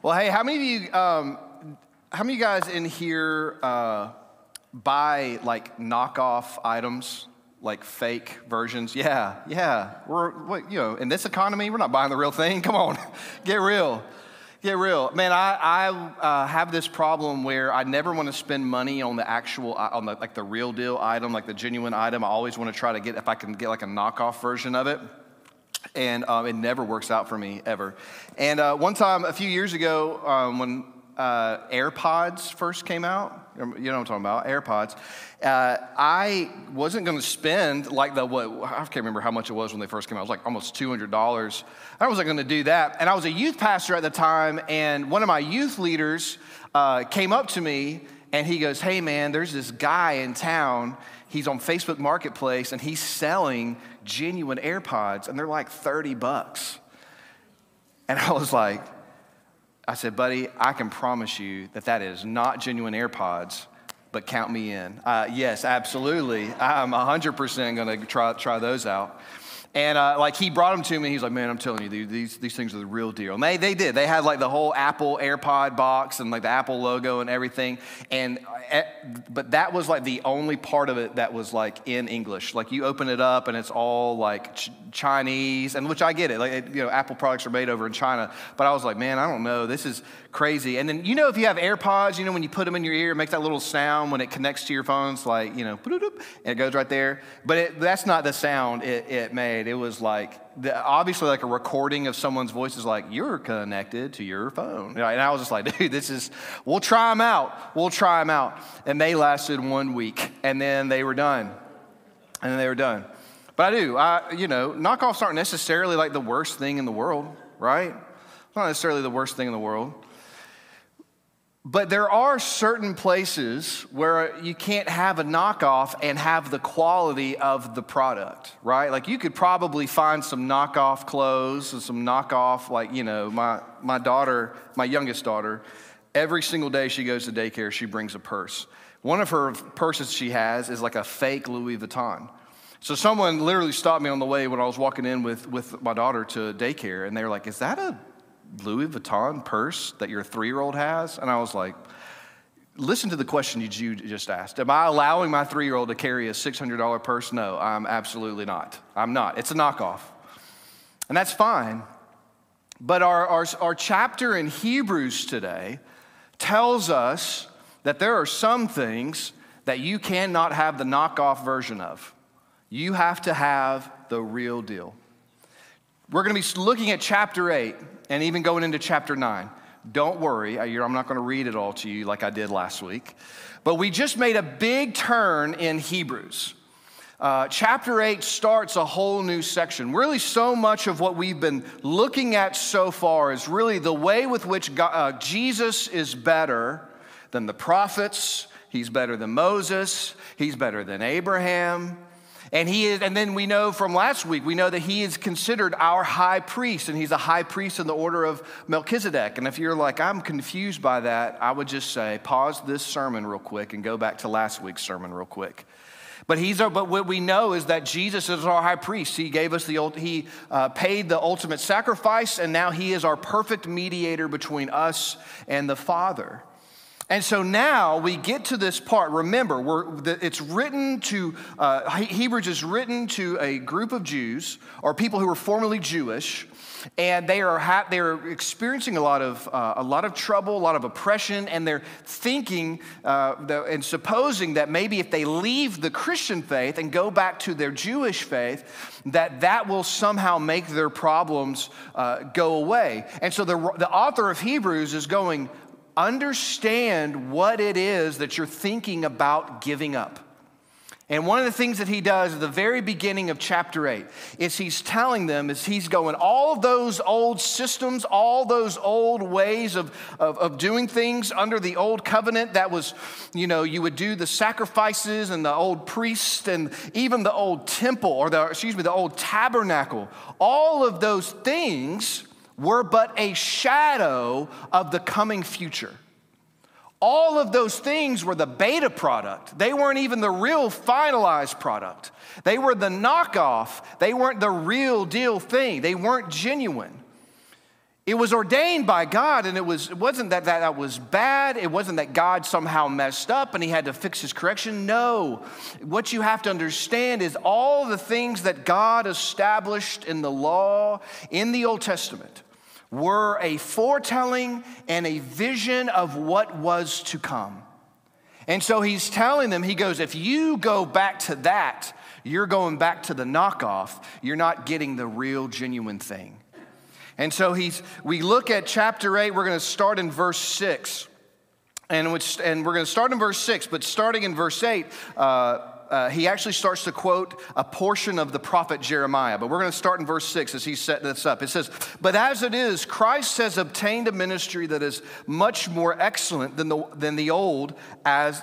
Well, hey, how many of you guys in here buy like knockoff items, like fake versions? Yeah. In this economy, we're not buying the real thing. Come on, get real. Man, I have this problem where I never want to spend money on the real deal item, like the genuine item. I always want to try to get, if I can get like a knockoff version of it. And it never works out for me, ever. And one time, a few years ago, when AirPods first came out, you know what I'm talking about, AirPods, I wasn't going to spend I can't remember how much it was when they first came out. It was like almost $200. I wasn't going to do that. And I was a youth pastor at the time, and one of my youth leaders came up to me, and he goes, "Hey, man, there's this guy in town. He's on Facebook Marketplace, and he's selling genuine AirPods, and they're like $30. And I said, "Buddy, I can promise you that is not genuine AirPods, but count me in." Yes, absolutely. I'm 100% going to try those out. And he brought them to me. He's like, "Man, I'm telling you, these things are the real deal." And they did. They had like the whole Apple AirPod box and like the Apple logo and everything. But that was like the only part of it that was like in English. Like you open it up and it's all like Chinese, and which I get it. Apple products are made over in China. But I was like, man, I don't know. This is crazy. And then if you have AirPods, when you put them in your ear, it makes that little sound when it connects to your phone. It's like and it goes right there. But that's not the sound it made. It was obviously like a recording of someone's voice is like, "You're connected to your phone." And I was just like, dude, we'll try them out. And they lasted 1 week, and then they were done. But knockoffs aren't necessarily like the worst thing in the world, right? It's not necessarily the worst thing in the world. But there are certain places where you can't have a knockoff and have the quality of the product, right? Like you could probably find some knockoff clothes and some knockoff, my daughter, my youngest daughter, every single day she goes to daycare, she brings a purse. One of her purses she has is like a fake Louis Vuitton. So someone literally stopped me on the way when I was walking in with my daughter to daycare, and they were like, "Is that a Louis Vuitton purse that your 3-year-old has?" And I was like, listen to the question you just asked. Am I allowing my 3-year-old to carry a $600 purse? No, I'm absolutely not. I'm not. It's a knockoff. And that's fine. But our chapter in Hebrews today tells us that there are some things that you cannot have the knockoff version of. You have to have the real deal. We're going to be looking at chapter 8 and even going into chapter 9. Don't worry, I'm not going to read it all to you like I did last week. But we just made a big turn in Hebrews. Chapter 8 starts a whole new section. Really, so much of what we've been looking at so far is really the way with which Jesus is better than the prophets. He's better than Moses. He's better than Abraham. And then we know from last week, we know that he is considered our high priest, and he's a high priest in the order of Melchizedek. And if you're like, "I'm confused by that," I would just say, pause this sermon real quick and go back to last week's sermon real quick. But what we know is that Jesus is our high priest. He gave us he paid the ultimate sacrifice, and now he is our perfect mediator between us and the Father. And so now we get to this part. Remember, it's written to, Hebrews is written to a group of Jews or people who were formerly Jewish, and they are experiencing a lot of trouble, a lot of oppression, and they're thinking and supposing that maybe if they leave the Christian faith and go back to their Jewish faith, that will somehow make their problems go away. And so the author of Hebrews is going, understand what it is that you're thinking about giving up. And one of the things that he does at the very beginning of chapter 8 is he's telling them, he's going, all of those old systems, all those old ways of doing things under the old covenant that was, you would do the sacrifices and the old priests and even the old temple or the old tabernacle. All of those things were but a shadow of the coming future. All of those things were the beta product. They weren't even the real finalized product. They were the knockoff. They weren't the real deal thing. They weren't genuine. It was ordained by God, and it wasn't that was bad. It wasn't that God somehow messed up and he had to fix his correction. No. What you have to understand is all the things that God established in the law in the Old Testament were a foretelling and a vision of what was to come. And so he's telling them, he goes, if you go back to that, you're going back to the knockoff. You're not getting the real, genuine thing. And so we look at chapter 8, we're going to start in verse 6. And we're going to start in verse 6, but starting in verse 8, he actually starts to quote a portion of the prophet Jeremiah. But we're going to start in verse 6 as he set this up. It says, "But as it is, Christ has obtained a ministry that is much more excellent than the old, as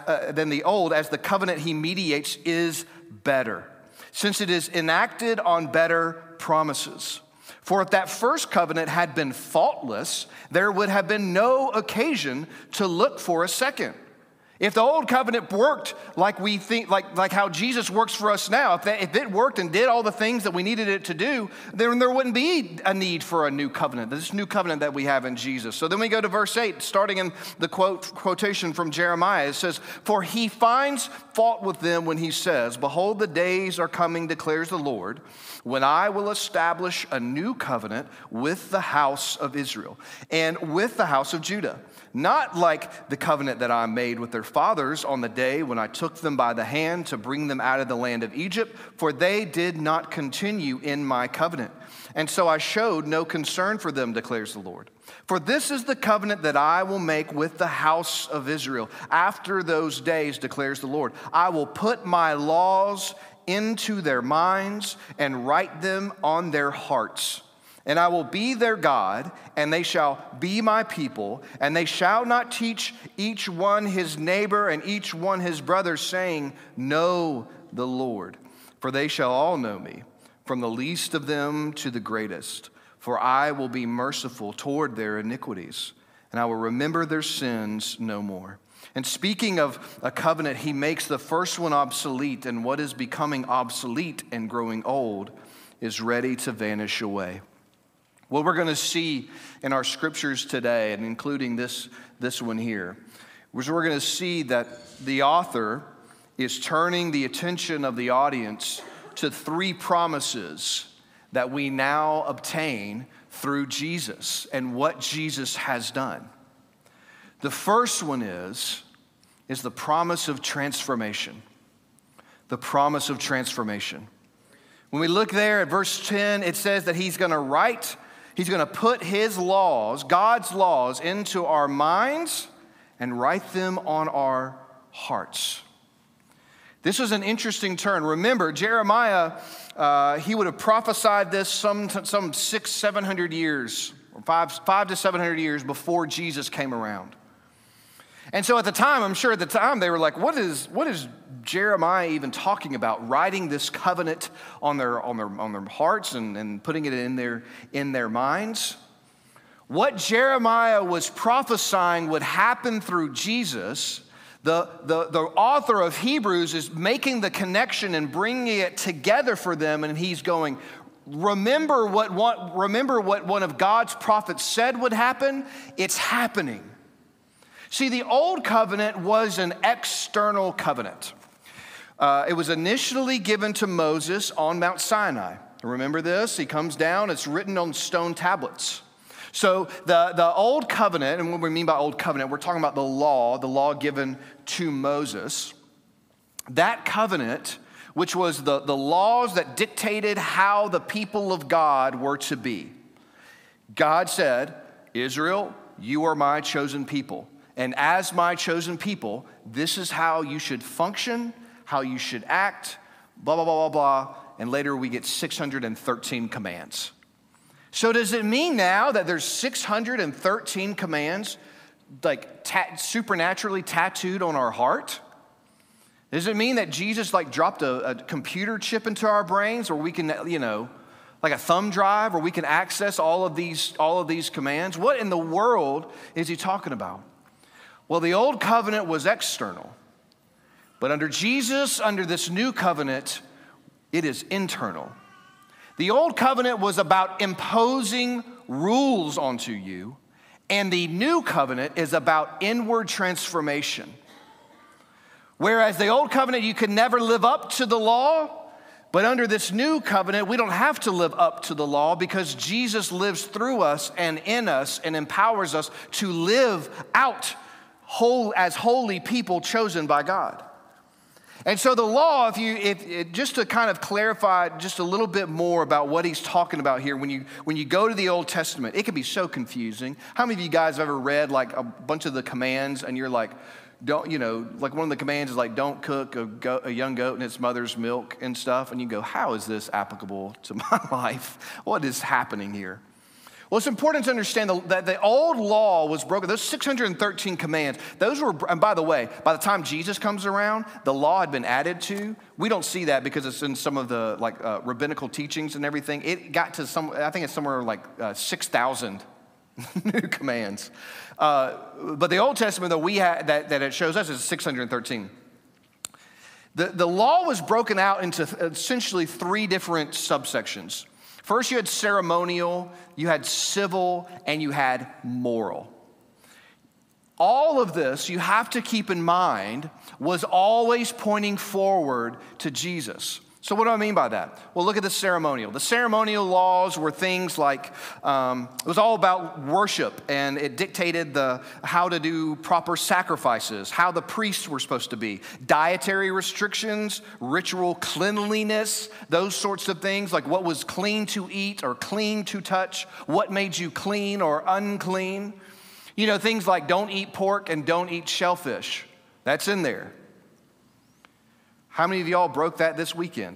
the covenant he mediates is better, since it is enacted on better promises. For if that first covenant had been faultless, there would have been no occasion to look for a second." If the old covenant worked like we think, like how Jesus works for us now, if it worked and did all the things that we needed it to do, then there wouldn't be a need for a new covenant, this new covenant that we have in Jesus. So then we go to verse 8, starting in the quotation from Jeremiah. It says, "For he finds fault with them when he says, 'Behold, the days are coming, declares the Lord, when I will establish a new covenant with the house of Israel and with the house of Judah. Not like the covenant that I made with their fathers on the day when I took them by the hand to bring them out of the land of Egypt, for they did not continue in my covenant. And so I showed no concern for them, declares the Lord. For this is the covenant that I will make with the house of Israel. After those days, declares the Lord, I will put my laws into their minds and write them on their hearts. And I will be their God, and they shall be my people, and they shall not teach each one his neighbor and each one his brother, saying, Know the Lord. For they shall all know me, from the least of them to the greatest. For I will be merciful toward their iniquities, and I will remember their sins no more. And speaking of a covenant, he makes the first one obsolete, and what is becoming obsolete and growing old is ready to vanish away. What we're going to see in our scriptures today, and including this one here, is we're going to see that the author is turning the attention of the audience to three promises that we now obtain through Jesus and what Jesus has done. The first one is the promise of transformation. The promise of transformation. When we look there at verse 10, it says that he's going to put his laws, God's laws, into our minds and write them on our hearts. This was an interesting turn. Remember, Jeremiah, he would have prophesied this some 600-700 years, or 5 to 700 years before Jesus came around. And so at the time, I'm sure at the time, they were like, what is Jeremiah even talking about? Writing this covenant on their hearts and putting it in their minds? What Jeremiah was prophesying would happen through Jesus. The author of Hebrews is making the connection and bringing it together for them, and he's going, remember what one of God's prophets said would happen? It's happening. See, the old covenant was an external covenant. It was initially given to Moses on Mount Sinai. Remember this? He comes down, it's written on stone tablets. So the old covenant, and what we mean by old covenant, we're talking about the law given to Moses. That covenant, which was the laws that dictated how the people of God were to be. God said, Israel, you are my chosen people. And as my chosen people, this is how you should function, how you should act, blah, blah, blah, blah, blah. And later we get 613 commands. So does it mean now that there's 613 commands like supernaturally tattooed on our heart? Does it mean that Jesus dropped a computer chip into our brains where we can, like a thumb drive where we can access all of these commands? What in the world is he talking about? Well, the old covenant was external, but under Jesus, under this new covenant, it is internal. The old covenant was about imposing rules onto you, and the new covenant is about inward transformation. Whereas the old covenant, you could never live up to the law, but under this new covenant, we don't have to live up to the law because Jesus lives through us and in us and empowers us to live out whole as holy people chosen by God. And so the law, just to kind of clarify just a little bit more about what he's talking about here, when you go to the Old Testament, it can be so confusing. How many of you guys have ever read like a bunch of the commands and you're like, like one of the commands is like, don't cook a young goat in its mother's milk and stuff. And you go, how is this applicable to my life? What is happening here? Well, it's important to understand that the old law was broken. Those 613 commands, those were, and by the way, by the time Jesus comes around, the law had been added to. We don't see that because it's in some of the rabbinical teachings and everything. It got to I think it's somewhere like 6,000 new commands. But the Old Testament that we had, that it shows us is 613. The law was broken out into essentially three different subsections. First, you had ceremonial, you had civil, and you had moral. All of this, you have to keep in mind, was always pointing forward to Jesus. So what do I mean by that? Well, look at the ceremonial. The ceremonial laws were things like, it was all about worship, and it dictated how to do proper sacrifices, how the priests were supposed to be, dietary restrictions, ritual cleanliness, those sorts of things, like what was clean to eat or clean to touch, what made you clean or unclean. Things like don't eat pork and don't eat shellfish. That's in there. How many of y'all broke that this weekend?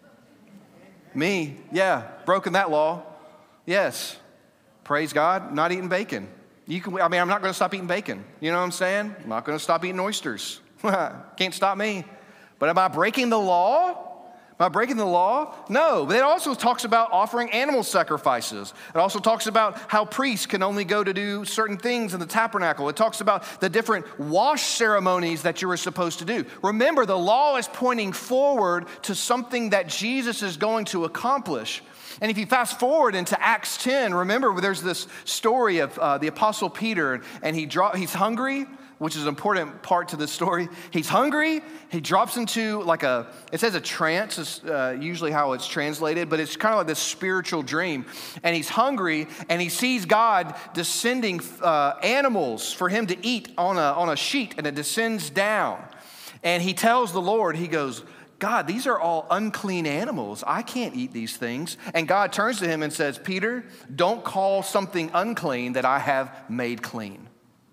Me, yeah, broken that law. Yes, praise God, not eating bacon. I'm not going to stop eating bacon. You know what I'm saying? I'm not going to stop eating oysters. Can't stop me. But am I breaking the law? Am I breaking the law? No, but it also talks about offering animal sacrifices. It also talks about how priests can only go to do certain things in the tabernacle. It talks about the different wash ceremonies that you were supposed to do. Remember, the law is pointing forward to something that Jesus is going to accomplish. And if you fast forward into Acts 10, remember there's this story of the Apostle Peter, and he's hungry, which is an important part to this story. He's hungry. He drops into it says a trance is usually how it's translated, but it's kind of like this spiritual dream. And he's hungry, and he sees God descending animals for him to eat on a sheet, and it descends down. And he tells the Lord, he goes, God, these are all unclean animals. I can't eat these things. And God turns to him and says, Peter, don't call something unclean that I have made clean.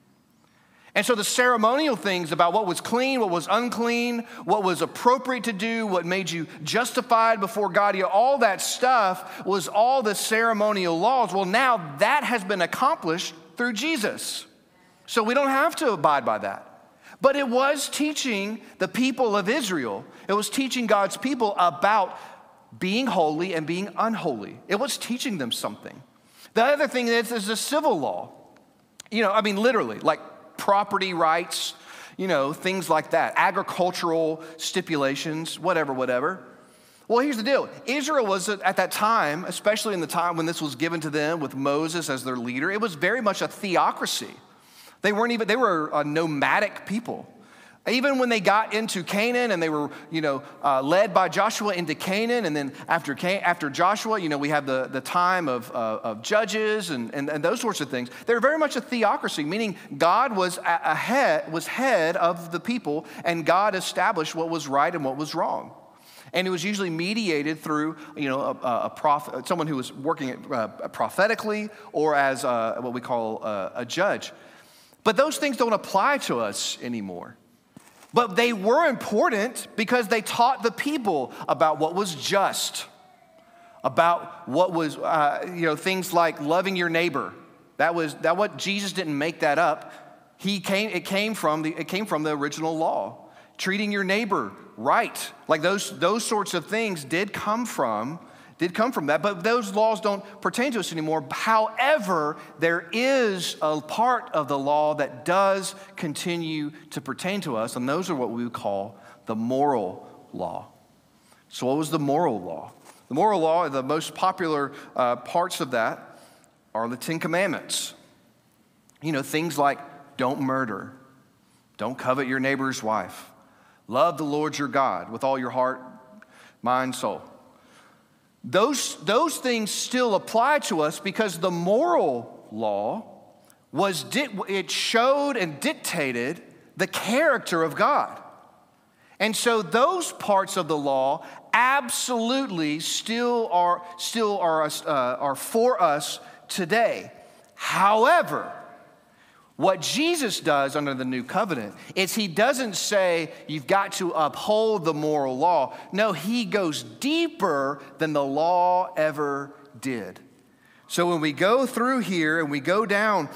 And so the ceremonial things about what was clean, what was unclean, what was appropriate to do, what made you justified before God, all that stuff was all the ceremonial laws. Well, now that has been accomplished through Jesus. So we don't have to abide by that. But it was teaching the people of Israel, it was teaching God's people about being holy and being unholy. It was teaching them something. The other thing is the civil law. Literally, like property rights, things like that, agricultural stipulations, whatever. Well, here's the deal. Israel was at that time, especially in the time when this was given to them with Moses as their leader, it was very much a theocracy. They were a nomadic people. Even when they got into Canaan and they were, led by Joshua into Canaan, and then after Joshua, we have the time of judges and those sorts of things. They were very much a theocracy, meaning God was head of the people, and God established what was right and what was wrong. And it was usually mediated through, a prophet, someone who was working prophetically, or as what we call a judge. But those things don't apply to us anymore. But they were important because they taught the people about what was just, about what was, things like loving your neighbor. What Jesus didn't make that up. It came from the original law. Treating your neighbor right, like those sorts of things did come from that, but those laws don't pertain to us anymore. However, there is a part of the law that does continue to pertain to us, and those are what we would call the moral law. So what was the moral law? The moral law, the most popular parts of that are the 10 Commandments. You know, things like don't murder, don't covet your neighbor's wife, love the Lord your God with all your heart, mind, soul. Those things still apply to us because the moral law it showed and dictated the character of God. And so those parts of the law absolutely still are for us today. However, what Jesus does under the new covenant is he doesn't say you've got to uphold the moral law. No, he goes deeper than the law ever did. So when we go through here and we go down,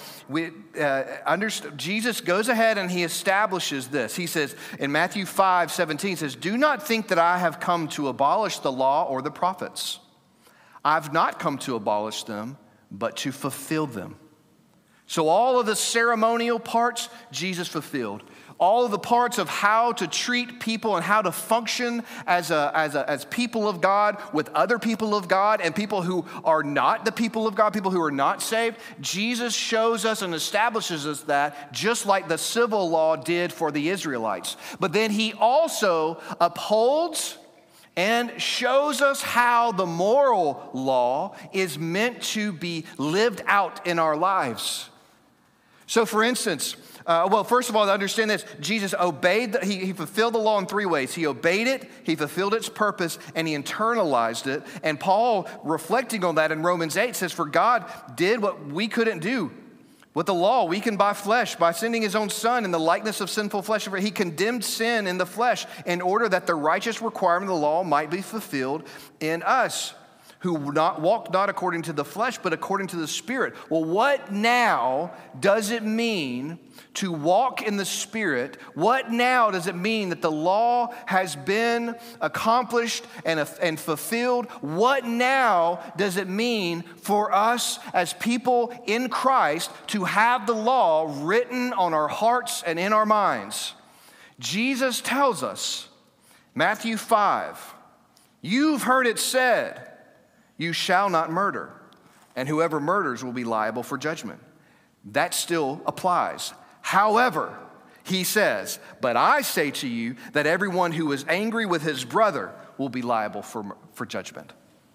Jesus goes ahead and he establishes this. He says in Matthew 5:17, says, "Do not think that I have come to abolish the law or the prophets. I've not come to abolish them, but to fulfill them." So all of the ceremonial parts, Jesus fulfilled. All of the parts of how to treat people and how to function as people of God with other people of God and people who are not the people of God, people who are not saved, Jesus shows us and establishes us that just like the civil law did for the Israelites. But then he also upholds and shows us how the moral law is meant to be lived out in our lives. So for instance, first of all, to understand this, Jesus obeyed, he fulfilled the law in 3 ways. He obeyed it, he fulfilled its purpose, and he internalized it. And Paul, reflecting on that in Romans 8, says, "For God did what we couldn't do. With the law, weakened by flesh, by sending his own son in the likeness of sinful flesh. He condemned sin in the flesh in order that the righteous requirement of the law might be fulfilled in us, who walk not according to the flesh, but according to the Spirit." Well, what now does it mean to walk in the Spirit? What now does it mean that the law has been accomplished and fulfilled? What now does it mean for us as people in Christ to have the law written on our hearts and in our minds? Jesus tells us, Matthew 5, "You've heard it said, 'You shall not murder, and whoever murders will be liable for judgment.'" That still applies. However, he says, "But I say to you that everyone who is angry with his brother will be liable for judgment."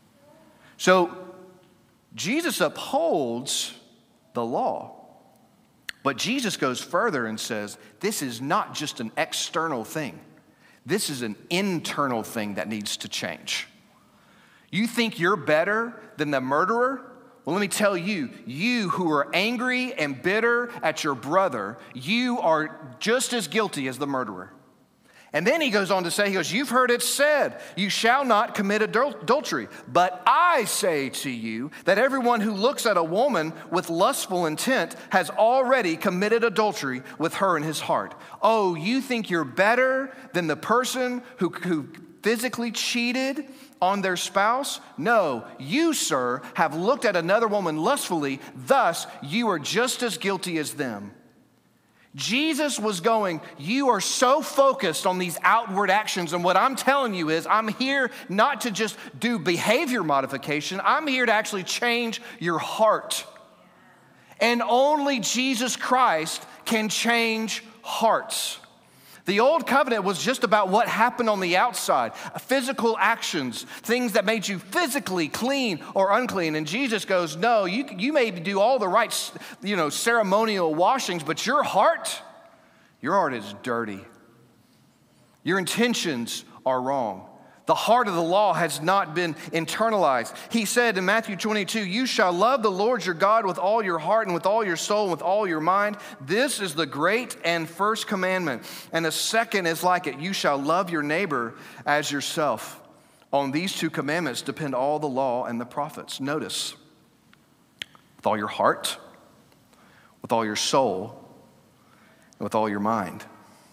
So Jesus upholds the law, but Jesus goes further and says, this is not just an external thing. This is an internal thing that needs to change. You think you're better than the murderer? Well, let me tell you, you who are angry and bitter at your brother, you are just as guilty as the murderer. And then he goes on to say, "You've heard it said, 'You shall not commit adultery.' But I say to you that everyone who looks at a woman with lustful intent has already committed adultery with her in his heart." Oh, you think you're better than the person who physically cheated on their spouse? No, you, sir, have looked at another woman lustfully, thus you are just as guilty as them. Jesus was going, you are so focused on these outward actions, and what I'm telling you is I'm here not to just do behavior modification, I'm here to actually change your heart. And only Jesus Christ can change hearts. The old covenant was just about what happened on the outside, physical actions, things that made you physically clean or unclean. And Jesus goes, no, you may do all the right, ceremonial washings, but your heart is dirty. Your intentions are wrong. The heart of the law has not been internalized. He said in Matthew 22, "You shall love the Lord your God with all your heart and with all your soul and with all your mind. This is the great and first commandment. And the second is like it. You shall love your neighbor as yourself. On these 2 commandments depend all the law and the prophets." Notice, with all your heart, with all your soul, and with all your mind.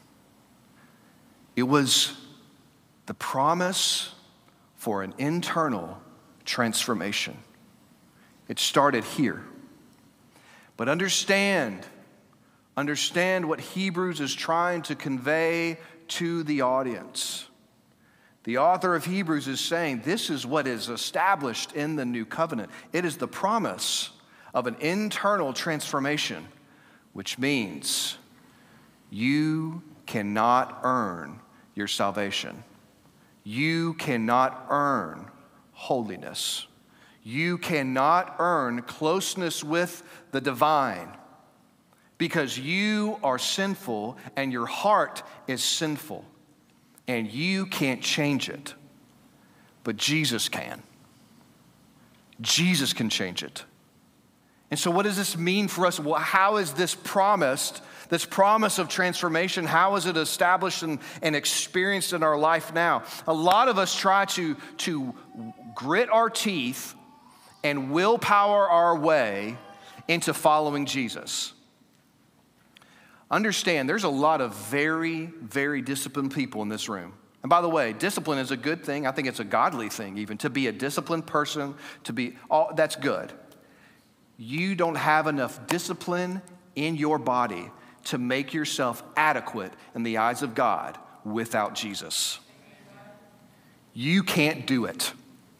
It was the promise for an internal transformation. It started here. But understand what Hebrews is trying to convey to the audience. The author of Hebrews is saying this is what is established in the new covenant. It is the promise of an internal transformation, which means you cannot earn your salvation. You cannot earn holiness. You cannot earn closeness with the divine because you are sinful and your heart is sinful and you can't change it. But Jesus can. Jesus can change it. And so what does this mean for us? Well, how is this promise of transformation, how is it established and experienced in our life now? A lot of us try to grit our teeth and willpower our way into following Jesus. Understand, there's a lot of very, very disciplined people in this room. And by the way, discipline is a good thing. I think it's a godly thing even. To be a disciplined person, that's good. You don't have enough discipline in your body to make yourself adequate in the eyes of God without Jesus. You can't do it.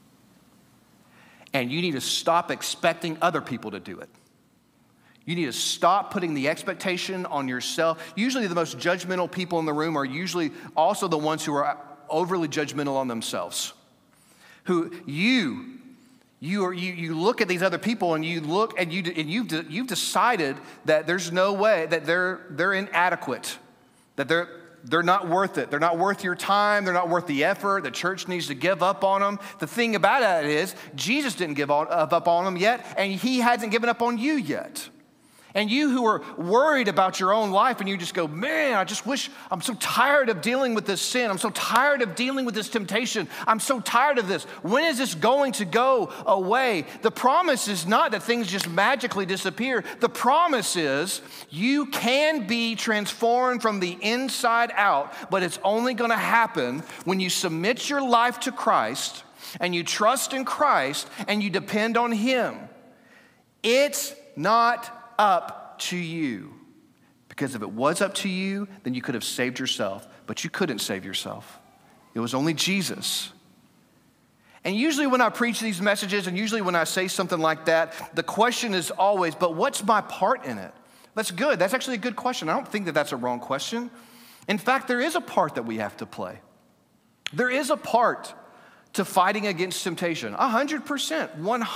And you need to stop expecting other people to do it. You need to stop putting the expectation on yourself. Usually the most judgmental people in the room are usually also the ones who are overly judgmental on themselves. Who you look at these other people and you've decided that there's no way, that they're inadequate, that they're not worth it. They're not worth your time. They're not worth the effort. The church needs to give up on them. The thing about it is Jesus didn't give up on them yet, and he hasn't given up on you yet. And you who are worried about your own life and you just go, man, I just wish, I'm so tired of dealing with this sin. I'm so tired of dealing with this temptation. I'm so tired of this. When is this going to go away? The promise is not that things just magically disappear. The promise is you can be transformed from the inside out, but it's only going to happen when you submit your life to Christ and you trust in Christ and you depend on Him. It's not up to you. Because if it was up to you, then you could have saved yourself, but you couldn't save yourself. It was only Jesus. And usually when I preach these messages and usually when I say something like that, the question is always, but what's my part in it? That's good. That's actually a good question. I don't think that that's a wrong question. In fact, there is a part that we have to play. There is a part to fighting against temptation. 100%,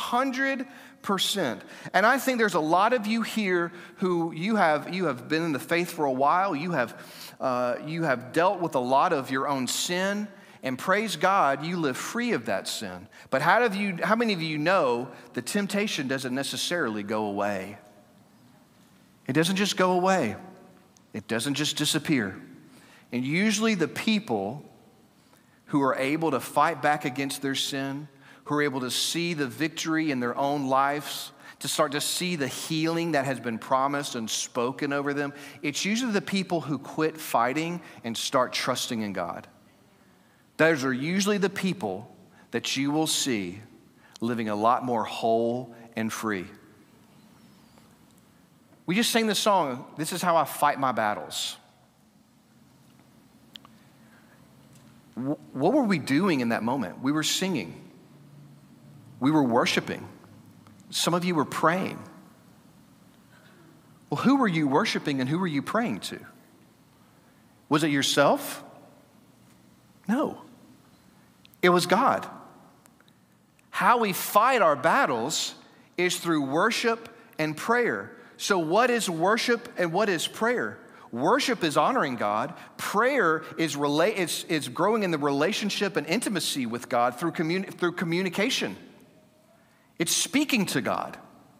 100%. And I think there's a lot of you here who you have been in the faith for a while. You have dealt with a lot of your own sin, and praise God, you live free of that sin. But how many of you know the temptation doesn't necessarily go away? It doesn't just go away. It doesn't just disappear. And usually the people who are able to fight back against their sin, who are able to see the victory in their own lives, to start to see the healing that has been promised and spoken over them, it's usually the people who quit fighting and start trusting in God. Those are usually the people that you will see living a lot more whole and free. We just sang this song, "This is how I fight my battles." What were we doing in that moment? We were singing. We were worshiping. Some of you were praying. Well, who were you worshiping and who were you praying to? Was it yourself? No. It was God. How we fight our battles is through worship and prayer. So what is worship and what is prayer? Worship is honoring God. Prayer is growing in the relationship and intimacy with God through communication. It's speaking to God.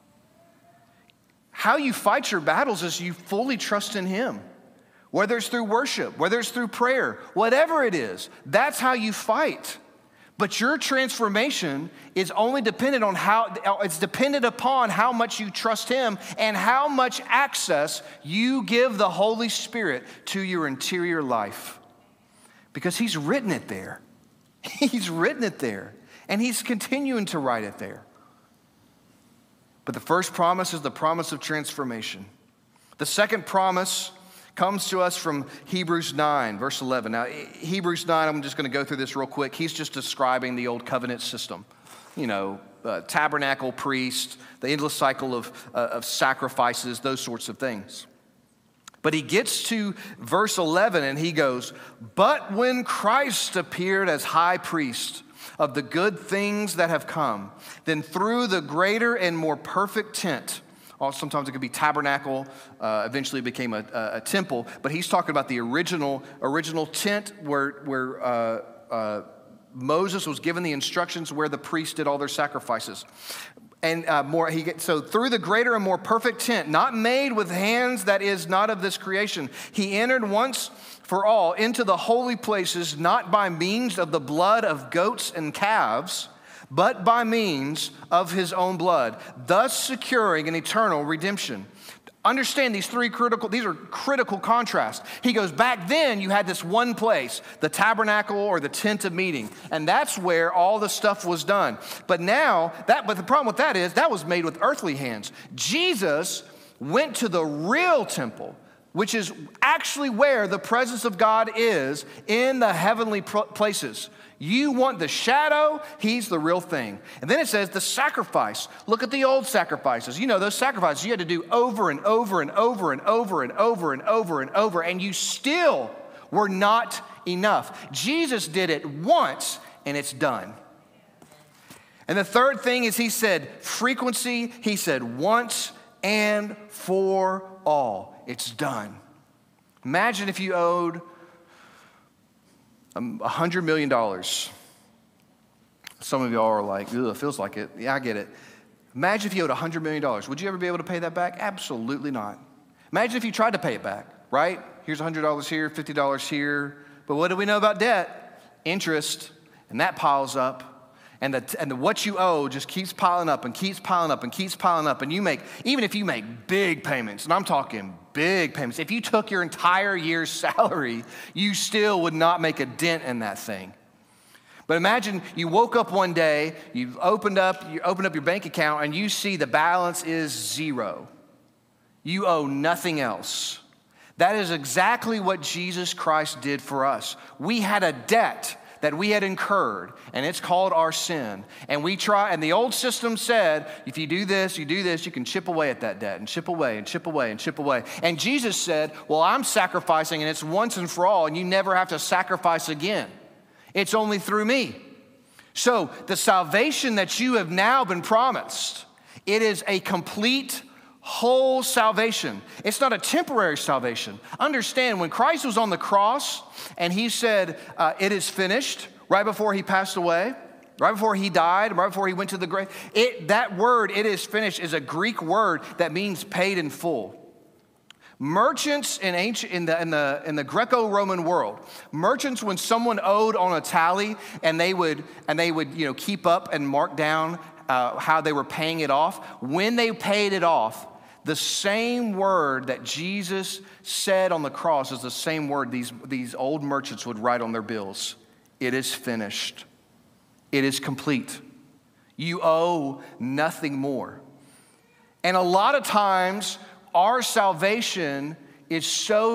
How you fight your battles is you fully trust in Him. Whether it's through worship, whether it's through prayer, whatever it is, that's how you fight. But your transformation is only dependent on it's dependent upon how much you trust Him and how much access you give the Holy Spirit to your interior life. Because He's written it there. He's written it there. And He's continuing to write it there. But the first promise is the promise of transformation. The second promise comes to us from Hebrews 9, verse 11. Now, Hebrews 9, I'm just going to go through this real quick. He's just describing the old covenant system. You know, tabernacle priest, the endless cycle of sacrifices, those sorts of things. But he gets to verse 11 and he goes, "But when Christ appeared as high priest of the good things that have come, then through the greater and more perfect tent," sometimes it could be tabernacle, eventually it became a temple, but he's talking about the original tent where Moses was given the instructions where the priests did all their sacrifices. And so through the greater and more perfect tent, not made with hands, that is not of this creation, he entered once for all into the holy places, not by means of the blood of goats and calves, but by means of his own blood, thus securing an eternal redemption. Understand these are critical contrasts. He goes, back then you had this one place, the tabernacle or the tent of meeting, and that's where all the stuff was done. But the problem with that is that was made with earthly hands. Jesus went to the real temple, which is actually where the presence of God is in the heavenly places. You want the shadow, he's the real thing. And then it says the sacrifice. Look at the old sacrifices. You know, those sacrifices you had to do over and over and over and over and over and over and over, and you still were not enough. Jesus did it once, and it's done. And the third thing is he said frequency. He said once and for all. It's done. Imagine if you owed $100 million. Some of y'all are like, ugh, it feels like it. Yeah, I get it. Imagine if you owed $100 million. Would you ever be able to pay that back? Absolutely not. Imagine if you tried to pay it back, right? Here's $100 here, $50 here. But what do we know about debt? Interest, and that piles up. And what you owe just keeps piling up and keeps piling up and keeps piling up. And even if you make big payments, and I'm talking big payments, if you took your entire year's salary, you still would not make a dent in that thing. But imagine you woke up one day, you opened up your bank account, and you see the balance is zero. You owe nothing else. That is exactly what Jesus Christ did for us. We had a debt that we had incurred, and it's called our sin. And the old system said, if you do this, you can chip away at that debt and chip away and chip away and chip away. And Jesus said, well, I'm sacrificing, and it's once and for all, and you never have to sacrifice again. It's only through me. So the salvation that you have now been promised, it is a complete whole salvation. It's not a temporary salvation. Understand, when Christ was on the cross and he said, it is finished, right before he passed away, right before he died, right before he went to the grave, that word, it is finished, is a Greek word that means paid in full. Merchants in the Greco-Roman world, merchants, when someone owed on a tally and they would keep up and mark down how they were paying it off, when they paid it off, the same word that Jesus said on the cross is the same word these old merchants would write on their bills. It is finished. It is complete. You owe nothing more. And a lot of times, our salvation is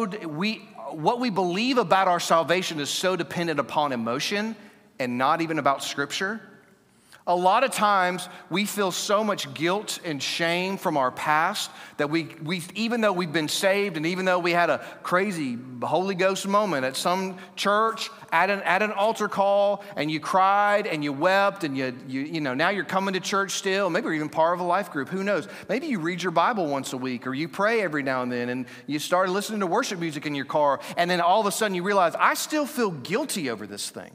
what we believe about our salvation is so dependent upon emotion and not even about Scripture. A lot of times we feel so much guilt and shame from our past that we even though we've been saved and even though we had a crazy Holy Ghost moment at some church at an altar call and you cried and you wept and you now you're coming to church still, maybe you're even part of a life group, who knows? Maybe you read your Bible once a week or you pray every now and then and you started listening to worship music in your car and then all of a sudden you realize, I still feel guilty over this thing.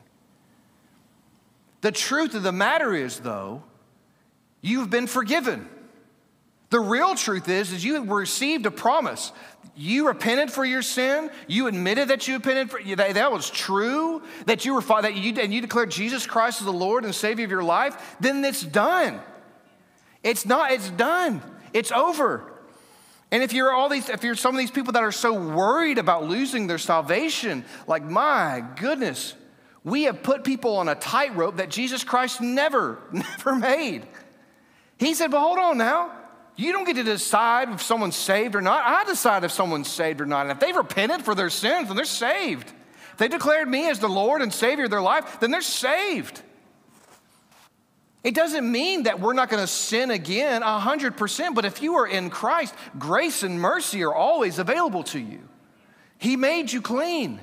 The truth of the matter is, though, you've been forgiven. The real truth is you received a promise. You repented for your sin. You admitted that you repented for that was true. That you declared Jesus Christ as the Lord and Savior of your life. Then it's done. It's done. It's over. And if you're some of these people that are so worried about losing their salvation, like, my goodness. We have put people on a tightrope that Jesus Christ never made. He said, but hold on now. You don't get to decide if someone's saved or not. I decide if someone's saved or not. And if they've repented for their sins, then they're saved. If they declared me as the Lord and Savior of their life, then they're saved. It doesn't mean that we're not going to sin again 100%, but if you are in Christ, grace and mercy are always available to you. He made you clean.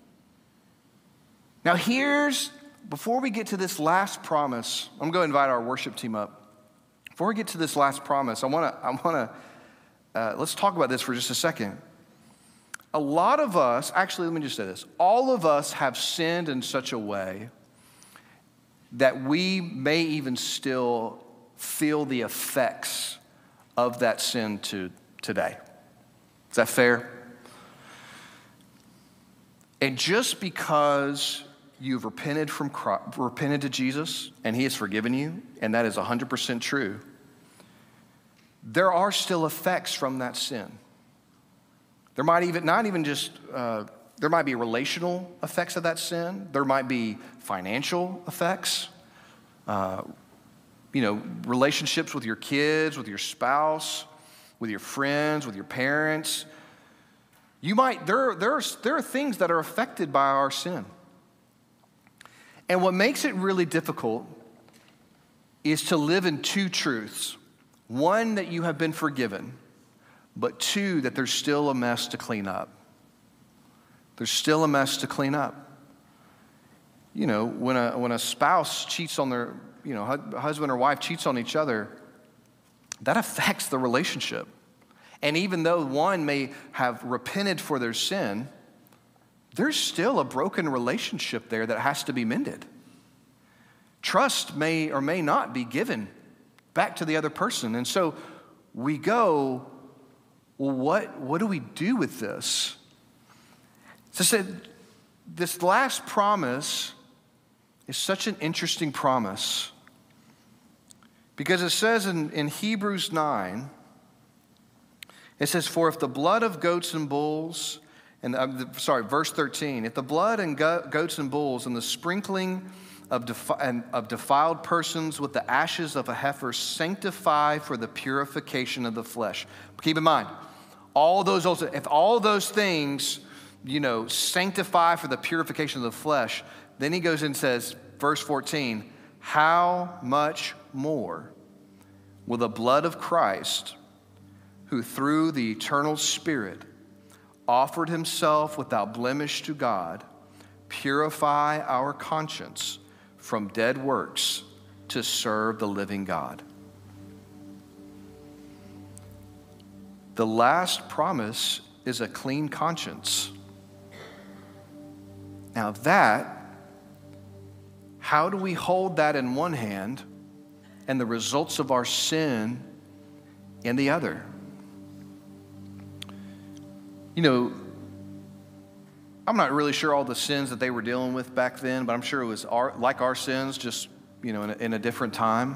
Now before we get to this last promise, I'm going to invite our worship team up. Before we get to this last promise, let's talk about this for just a second. A lot of us, actually, let me just say this. All of us have sinned in such a way that we may even still feel the effects of that sin today. Is that fair? And just because you've repented to Jesus and he has forgiven you, and that is 100% true, there are still effects from that sin. There might even there might be relational effects of that sin. There might be financial effects. Relationships with your kids, with your spouse, with your friends, with your parents. There are things that are affected by our sin. And what makes it really difficult is to live in two truths. One, that you have been forgiven, but two, that there's still a mess to clean up. There's still a mess to clean up. When a spouse cheats on their, husband or wife cheats on each other, that affects the relationship. And even though one may have repented for their sin, there's still a broken relationship there that has to be mended. Trust may or may not be given back to the other person. And so we go, well, what do we do with this? So I said, this last promise is such an interesting promise because it says in Hebrews 9, it says, for if the blood of goats and bulls, verse 13, if the blood and goats and bulls and the sprinkling of defiled persons with the ashes of a heifer sanctify for the purification of the flesh. Keep in mind, if all those things, sanctify for the purification of the flesh, then he goes and says, verse 14, how much more will the blood of Christ, who through the eternal Spirit offered himself without blemish to God, purify our conscience from dead works to serve the living God. The last promise is a clean conscience. Now how do we hold that in one hand and the results of our sin in the other? I'm not really sure all the sins that they were dealing with back then, but I'm sure it was like our sins, just, in a different time.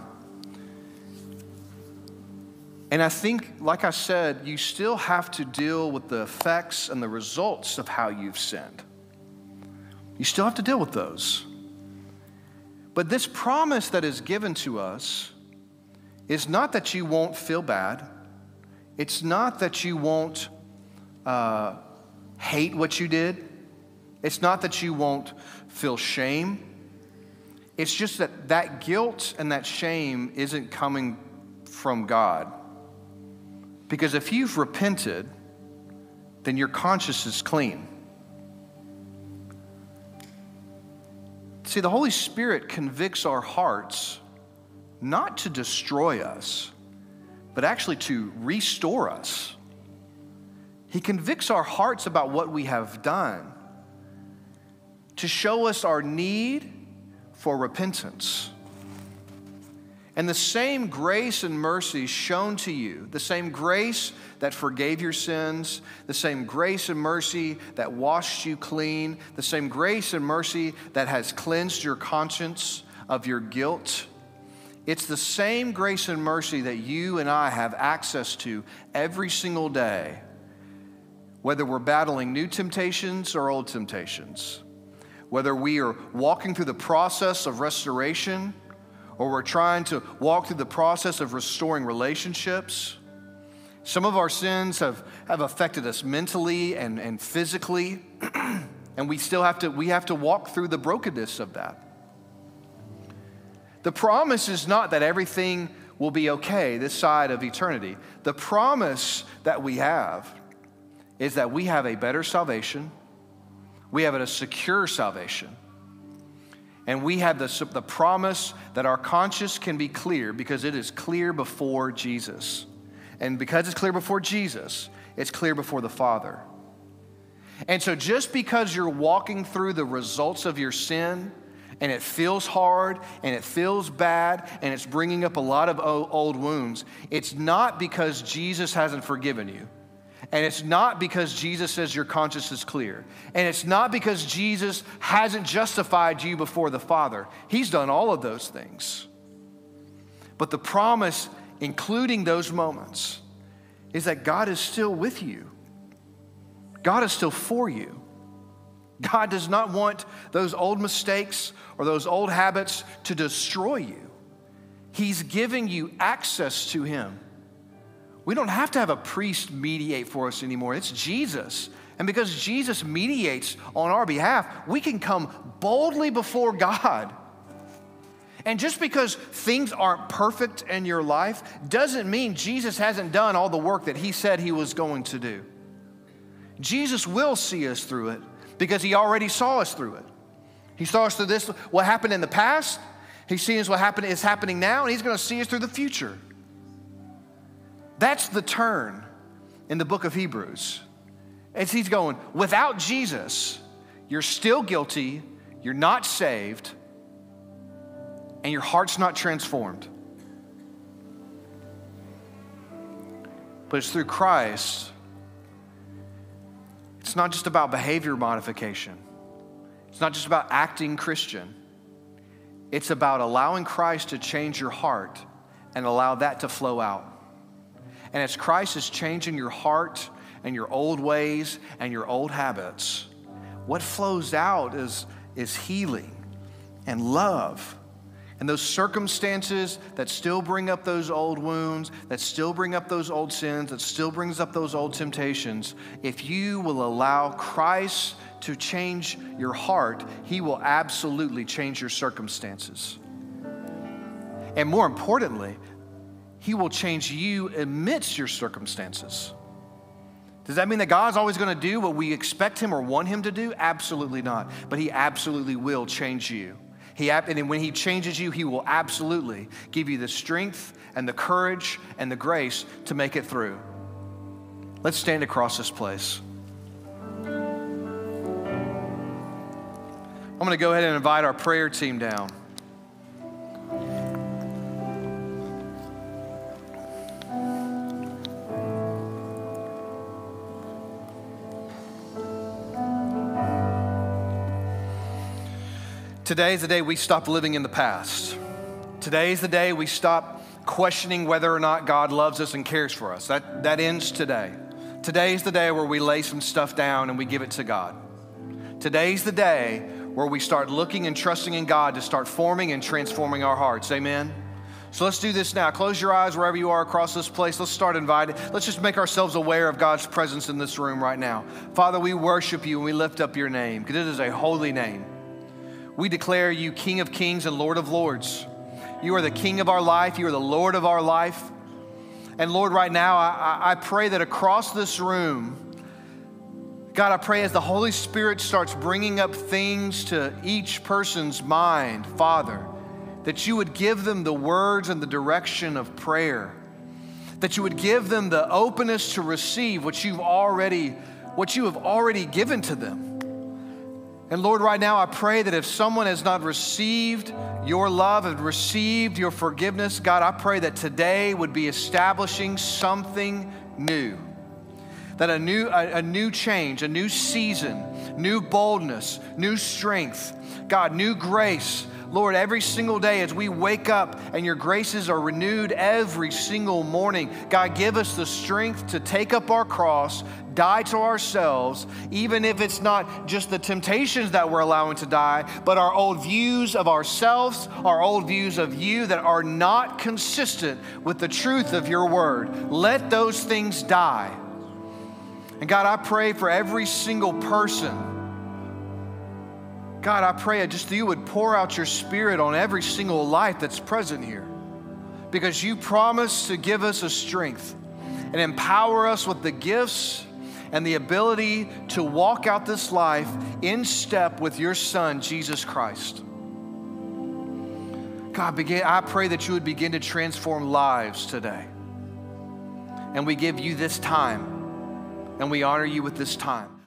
And I think, like I said, you still have to deal with the effects and the results of how you've sinned. You still have to deal with those. But this promise that is given to us is not that you won't feel bad. It's not that you won't hate what you did. It's not that you won't feel shame. It's just that guilt and that shame isn't coming from God. Because if you've repented, then your conscience is clean. See, the Holy Spirit convicts our hearts not to destroy us, but actually to restore us. He convicts our hearts about what we have done to show us our need for repentance. And the same grace and mercy shown to you, the same grace that forgave your sins, the same grace and mercy that washed you clean, the same grace and mercy that has cleansed your conscience of your guilt, it's the same grace and mercy that you and I have access to every single day, whether we're battling new temptations or old temptations, whether we are walking through the process of restoration or we're trying to walk through the process of restoring relationships. Some of our sins have affected us mentally and physically, and we have to walk through the brokenness of that. The promise is not that everything will be okay this side of eternity. The promise that we have is that we have a better salvation. We have a secure salvation. And we have the promise that our conscience can be clear because it is clear before Jesus. And because it's clear before Jesus, it's clear before the Father. And so just because you're walking through the results of your sin, and it feels hard, and it feels bad, and it's bringing up a lot of old wounds, it's not because Jesus hasn't forgiven you. And it's not because Jesus says your conscience is clear. And it's not because Jesus hasn't justified you before the Father. He's done all of those things. But the promise, including those moments, is that God is still with you. God is still for you. God does not want those old mistakes or those old habits to destroy you. He's giving you access to Him. We don't have to have a priest mediate for us anymore. It's Jesus. And because Jesus mediates on our behalf, we can come boldly before God. And just because things aren't perfect in your life doesn't mean Jesus hasn't done all the work that He said He was going to do. Jesus will see us through it because He already saw us through it. He saw us through this, what happened in the past. He's seeing us what is happening now, and He's going to see us through the future. That's the turn in the book of Hebrews. As he's going, without Jesus, you're still guilty, you're not saved, and your heart's not transformed. But it's through Christ. It's not just about behavior modification. It's not just about acting Christian. It's about allowing Christ to change your heart and allow that to flow out. And as Christ is changing your heart and your old ways and your old habits, what flows out is healing and love. And those circumstances that still bring up those old wounds, that still bring up those old sins, that still brings up those old temptations, if you will allow Christ to change your heart, He will absolutely change your circumstances. And more importantly, He will change you amidst your circumstances. Does that mean that God's always going to do what we expect Him or want Him to do? Absolutely not. But He absolutely will change you. And when He changes you, He will absolutely give you the strength and the courage and the grace to make it through. Let's stand across this place. I'm going to go ahead and invite our prayer team down. Today is the day we stop living in the past. Today is the day we stop questioning whether or not God loves us and cares for us. That ends today. Today is the day where we lay some stuff down and we give it to God. Today's the day where we start looking and trusting in God to start forming and transforming our hearts. Amen? So let's do this now. Close your eyes wherever you are across this place. Let's start inviting. Let's just make ourselves aware of God's presence in this room right now. Father, we worship You and we lift up Your name because it is a holy name. We declare You King of Kings and Lord of Lords. You are the King of our life. You are the Lord of our life. And Lord, right now, I pray that across this room, God, I pray as the Holy Spirit starts bringing up things to each person's mind, Father, that You would give them the words and the direction of prayer, that You would give them the openness to receive what You have already given to them. And Lord, right now I pray that if someone has not received Your love and received Your forgiveness, God, I pray that today would be establishing something new. That a new change, a new season, new boldness, new strength, God, new grace. Lord, every single day as we wake up and Your graces are renewed every single morning, God, give us the strength to take up our cross, die to ourselves, even if it's not just the temptations that we're allowing to die, but our old views of ourselves, our old views of You that are not consistent with the truth of Your word. Let those things die. And God, I pray for every single person, God, I pray just that you would pour out your Spirit on every single life that's present here, because you promised to give us a strength and empower us with the gifts and the ability to walk out this life in step with your Son, Jesus Christ. God, I pray that you would begin to transform lives today. And we give you this time, and we honor you with this time.